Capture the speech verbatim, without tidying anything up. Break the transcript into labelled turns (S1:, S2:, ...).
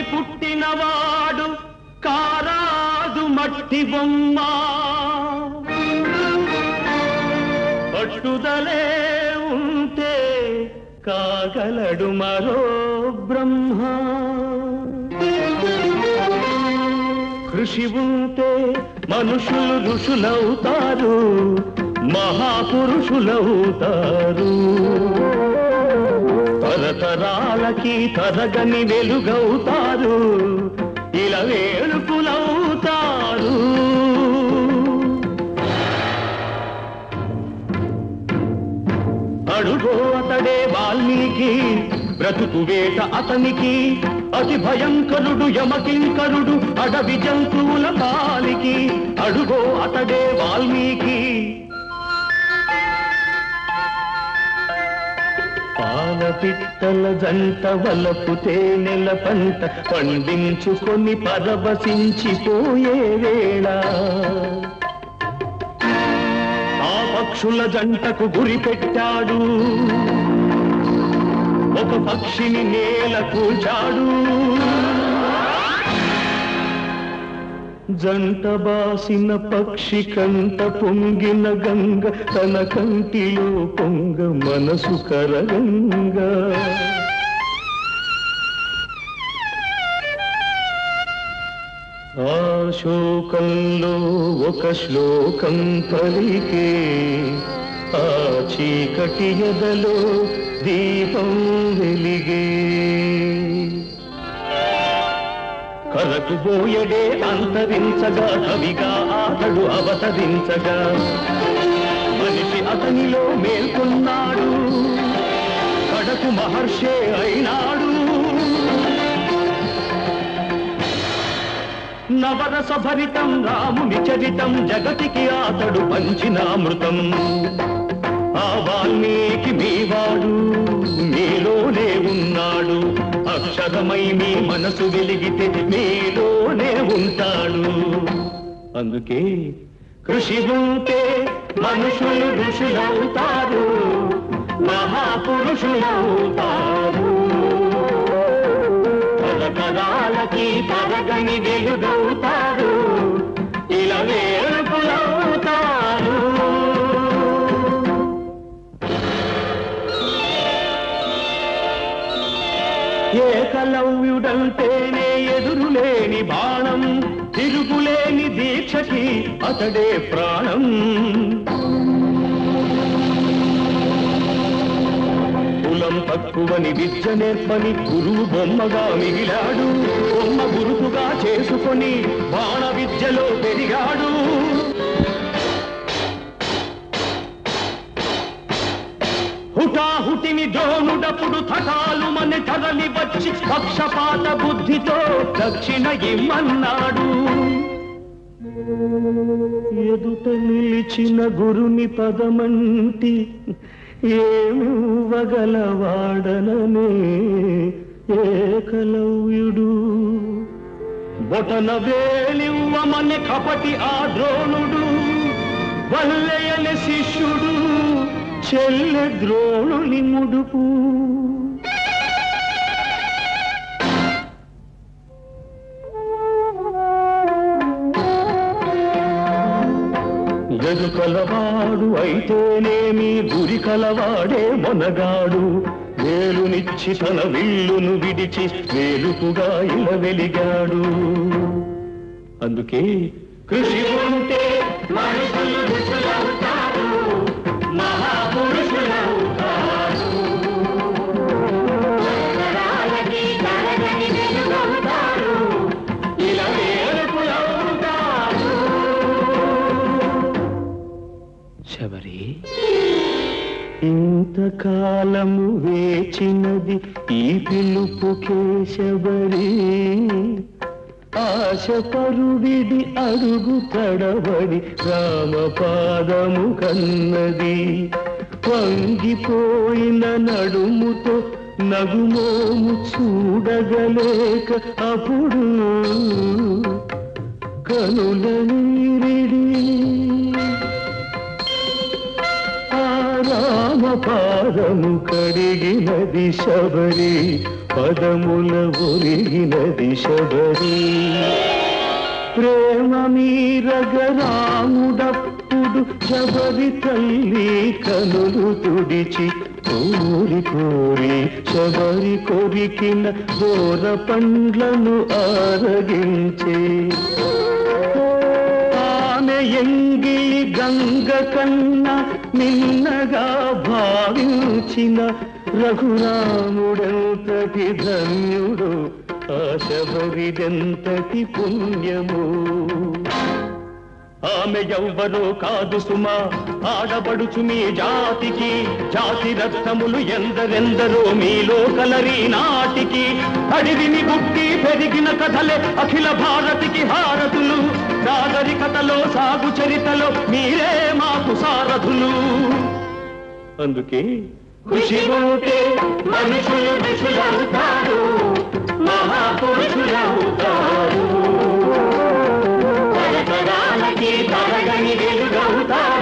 S1: పుట్టినవాడు కారాదు మట్టి బొమ్మ పట్టుదలే ఉంటే కాగలడు మరో బ్రహ్మ కృషి ఉంటే మనుషులు ఋషులవుతారు మహాపురుషులవుతారు తరతరాలకి తరగని వెలుగవుతారు ఇలా వేడుకులవుతారు అడుగో అతడే వాల్మీకి బ్రతుకు వేట అతనికి అతి భయంకరుడు యమకింకరుడు అడవి జంతువుల పాలికి అడుగో అతడే వాల్మీకి పాల పిట్టల జంట వలపు తేనెల పంట పండించుకొని పరవశించిపోయే వేళ ఆ పక్షుల జంటకు గురి పెట్టాడు ఒక పక్షిని నేల కూల్చాడు జంట బాసిన పక్షి కంట పొంగిన గంగ తన కంటిలో పొంగ మనసు కరగంగా ఆ శోకంలో ఒక శ్లోకం పలికే ఆ చీకటి ఎదలో దీపం వెలిగే కరకుబోయడే అంతరించగా కవిగా అతడు అవతరించగా మనిషి అతనిలో మేల్కొన్నాడు కడకు మహర్షే అయినాడు నవరస భరితం రాముని చరితం జగతికి అతడు పంచినామృతం ఆ వాల్మీకి మీవాడు మీలోనే ఉన్నాడు అక్షరమై మీ మనసు వెలిగితే మీలోనే ఉంటాడు అందుకే కృషి ఉంటే మనుషులు ఋషులవుతారు మహాపురుషులవుతారు తరతరాలకి తరగని వెలుగవుతారు ఇలా వేడుకులవుతారు ఏకలవ్యుడంటేనే ఎదురులేని బాణం తిరుగులేని దీక్షకి అతడే ప్రాణం కులం తక్కువని విద్య నేర్పని గురువు బొమ్మగా మిగిలాడు బొమ్మ గురుతుగా చేసుకొని బాణ విద్యలో పెరిగాడు హుటాహుటిని ద్రోణుడప్పుడు థటాలు మన తరలి వచ్చి పక్షపాత బుద్ధితో దక్షిణ ఇమ్మన్నాడు ఎదుట నిలిచిన గురుని పదమంటి ఏమివ్వగలవాడననే ఏకలవ్యుడు బొటన వేలివ్వమని కపటి ఆ ద్రోణుడు వల్లయని శిష్యుడు చెల్లె ద్రోణుని ముడుపు ఎదు కలవాడు అయితేనేమి గురి కలవాడే మొనగాడు వేలునిచ్చి తన విల్లును విడిచి వేలుపుగా ఇలా వెలిగాడు అందుకే కృషి ఉంటే మనుషులు ఋషులవుతారు మహాపురుషులవుతారు తరతరాలకి తరగని వెలుగవుతారు ఇలా వేడుకులవుతారు శబరి ఇంతకాలము వేచినది ఈ పిలుపుకే శబరి ఆశ పరువిడి అడుగు తడబడి రామపాదము కన్నది వంగిపోయిన నడుముతో నగుమోము చూడగలేక అప్పుడు కనుల నీరిడి ఆ రామ పాదము కడిగినది శబరి పదముల ఒరిగినది శబరి ప్రేమ మీరగరాముడప్పుడు శబరి తల్లి కనులు తుడిచి కోరి కోరి శబరి కొరికిన దూర పండ్లను ఆరగించే ఆమె ఎంగిలి గంగ కన్నా నిన్నగా భావించిన రఘురాముడెంతటి ధన్యుడు ఆ శబరిదెంతటి పుణ్యము ఆమె ఎవ్వరో కాదు సుమా ఆడబడుచు మీ జాతికి జాతి రత్నములు ఎందరెందరో మీలో కలరి నాటికి అడివిని గుట్టి పెరిగిన కథలే అఖిల భారతికి హారతులు నాగరికతలో సాగు చరితలో మీరే మాకు సారథులు అందుకే ఖుషి ఉంటే మనుషులు ఋషులవుతారు మహాపురుషులవుతారు తరతరాలకి తరగని వెలుగవుతారు